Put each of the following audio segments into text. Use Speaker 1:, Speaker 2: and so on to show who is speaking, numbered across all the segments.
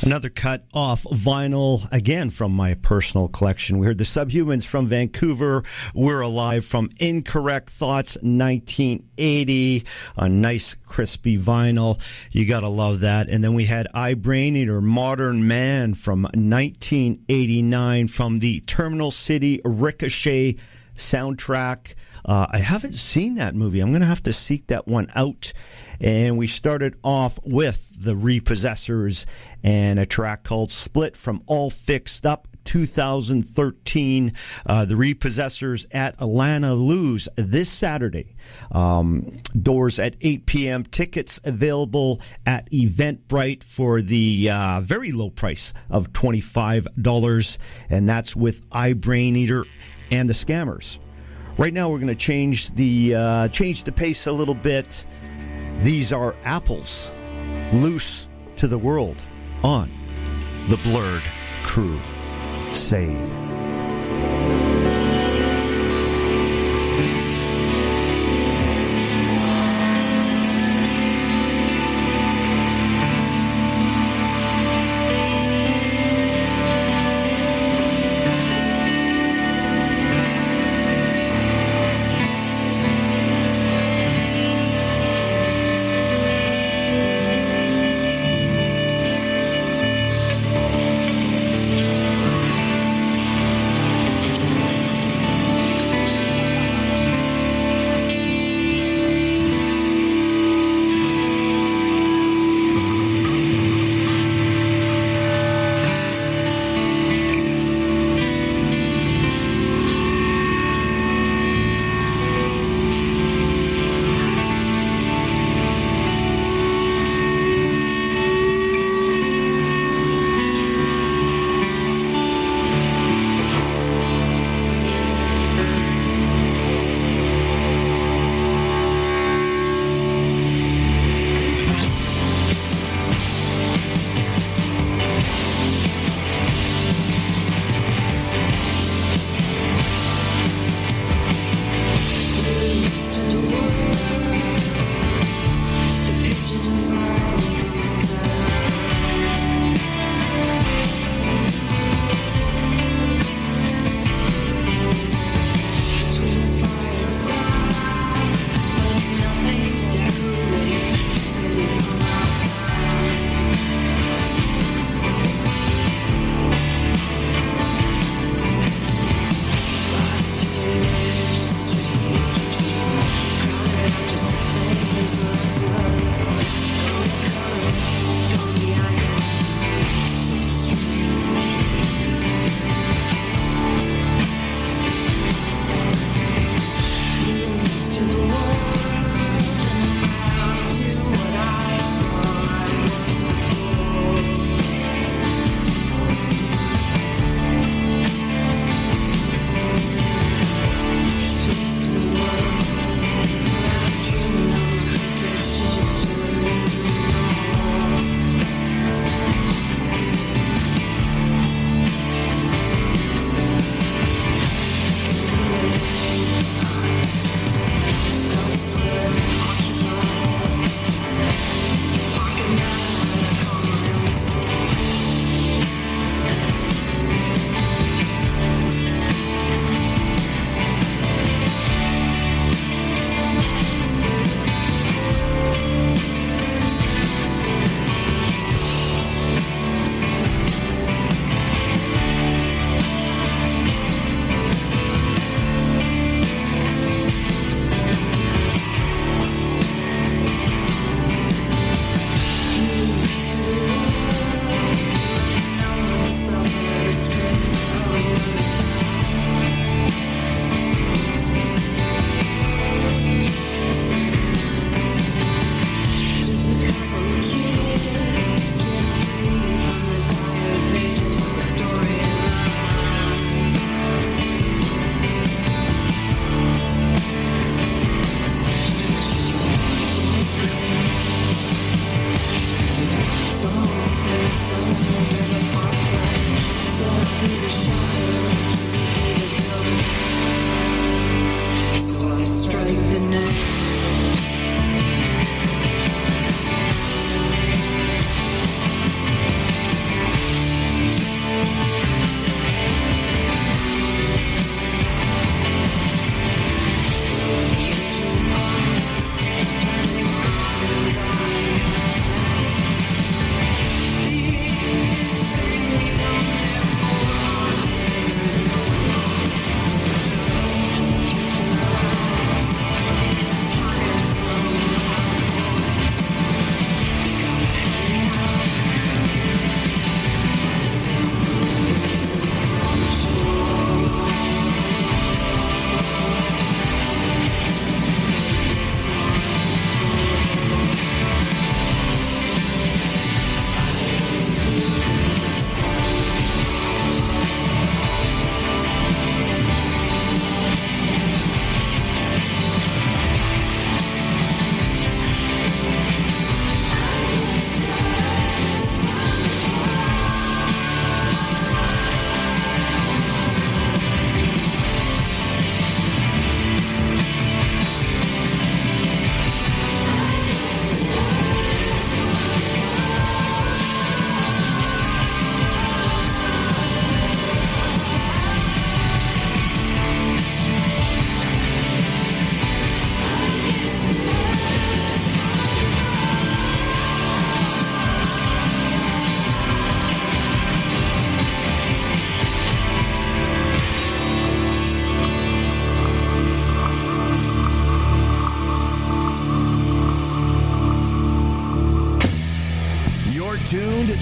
Speaker 1: Another cut off vinyl, again from my personal collection. We heard the Subhumans from Vancouver. We're Alive from Incorrect Thoughts, 1980. A nice, crispy vinyl. You gotta love that. And then we had I Brain Eater, Modern Man from 1989 from the Terminal City Ricochet soundtrack. I haven't seen that movie. I'm going to have to seek that one out. And we started off with the Repossessors and a track called Split from All Fixed Up, 2013. The Repossessors at Alana Lou's this Saturday. Doors at 8 p.m. Tickets available at Eventbrite for the very low price of $25. And that's with I Brain Eater and the Scammers. Right now, we're going to change the pace a little bit. These are Apples, Loose to the World on the Blurred Crusade.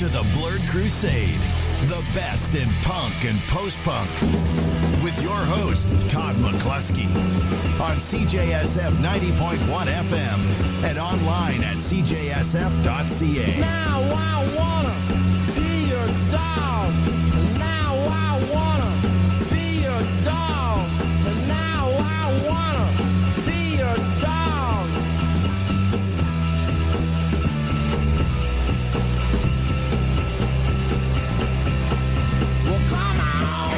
Speaker 2: the Blurred Crusade, the best in punk and post-punk. With your host, Todd McCluskey, on CJSF 90.1 FM and online at cjsf.ca.
Speaker 3: Now I wanna be your dog. Now I wanna be your dog. Now I wanna be your dog. Well, come on.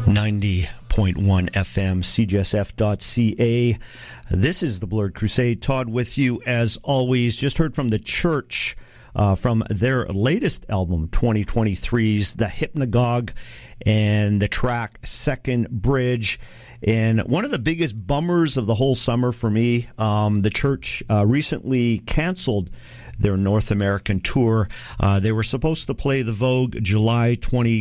Speaker 1: 90.1 FM, cjsf.ca. This is the Blurred Crusade. Todd with you as always. Just heard from the Church from their latest album, 2023's The Hypnagogue, and the track Second Bridge. And one of the biggest bummers of the whole summer for me, the Church recently canceled their North American tour. They were supposed to play the Vogue July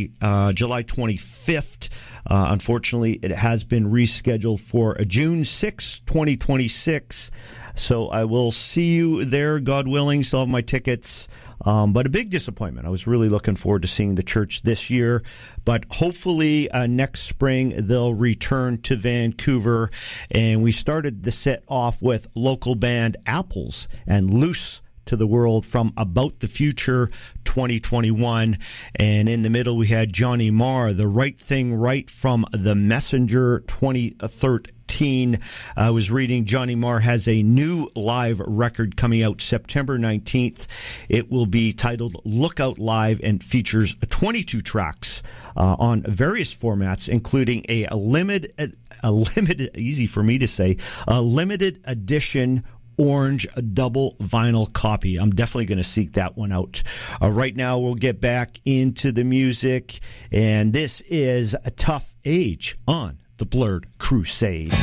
Speaker 1: 25th. Unfortunately, it has been rescheduled for June 6, 2026. So I will see you there, God willing. Still have my tickets. But a big disappointment. I was really looking forward to seeing the Church this year. But hopefully next spring they'll return to Vancouver. And we started the set off with local band Apples and Loose to the World from About the Future 2021. And in the middle we had Johnny Marr, The Right Thing Right from The Messenger 2013. I was reading Johnny Marr has a new live record coming out September 19th. It will be titled Lookout Live and features 22 tracks on various formats, including a limited, easy for me to say, a limited edition orange double vinyl copy. I'm definitely going to seek that one out. Right now, we'll get back into the music, and this is A Tough Age on the Blurred Crusade.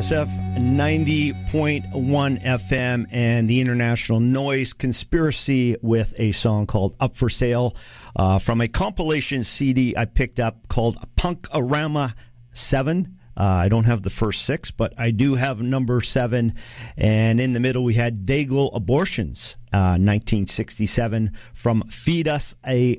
Speaker 1: CJSF 90.1 FM and the International Noise Conspiracy with a song called Up for Sale from a compilation CD I picked up called Punk-A-Rama 7. I don't have the first 6, but I do have number 7. And in the middle, we had Dayglow Abortions, 1967, from Fetus,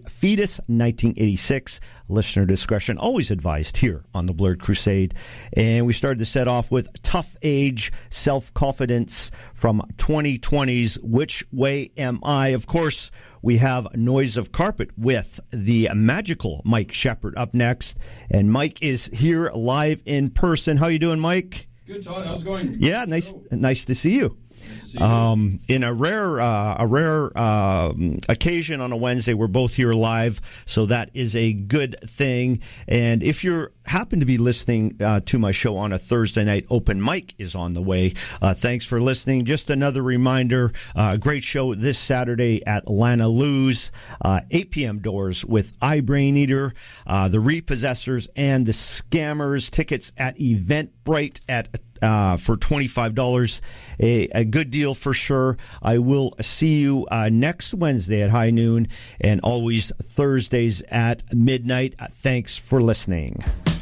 Speaker 1: 1986. Listener discretion always advised here on the Blurred Crusade. And we started the set off with Tough Age, Self-Confidence from 2020's Which Way Am I? Of course, we have Noise of Carpet with the magical Mike Shepard up next. And Mike is here live in person. How you doing, Mike?
Speaker 4: Good, Todd. How's it going?
Speaker 1: Yeah, nice to see you. In a rare occasion on a Wednesday, we're both here live, so that is a good thing. And if you happen to be listening to my show on a Thursday night, Open Mic is on the way. Thanks for listening. Just another reminder, great show this Saturday at Lana Lou's, 8 p.m. doors with iBrain Eater, the Repossessors, and the Scammers. Tickets at Eventbrite for $25. A good deal for sure. I will see you next Wednesday at high noon and always Thursdays at midnight. Thanks for listening.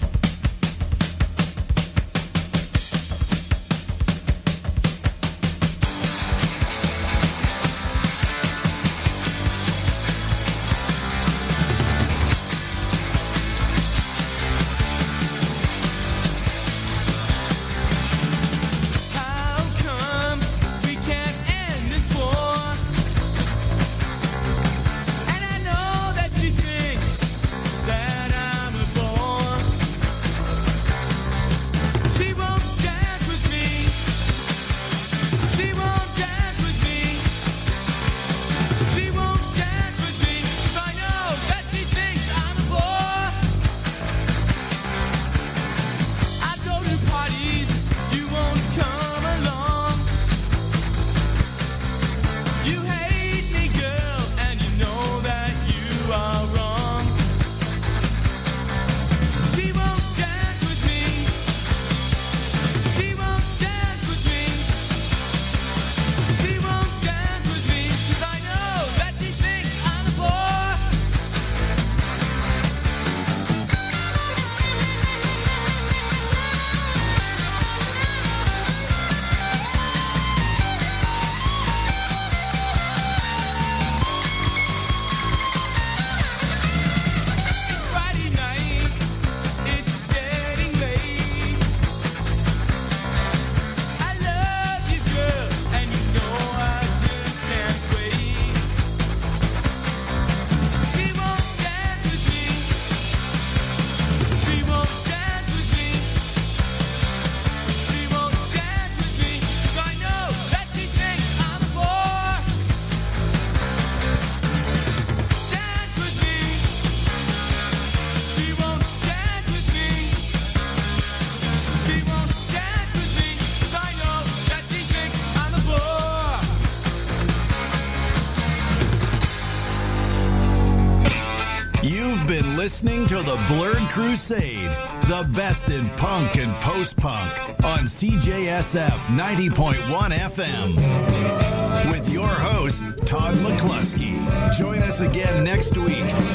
Speaker 2: Listening to the Blurred Crusade, the best in punk and post-punk on CJSF 90.1 FM. With your host, Todd McCluskey. Join us again next week